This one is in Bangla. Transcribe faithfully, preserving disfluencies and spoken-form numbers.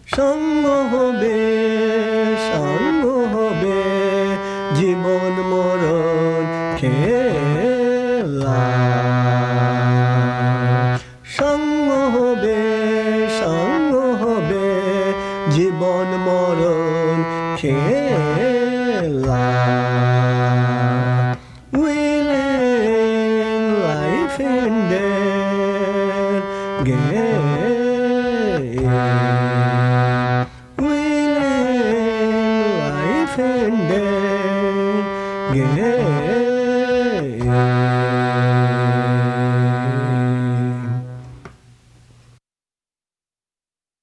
সঙ্গ হবে সঙ্গ হবে জীবন মরণ খেলা সঙ্গ হবে সঙ্গ হবে জীবন মরণ খেলা Willing life in their game Willing life in their game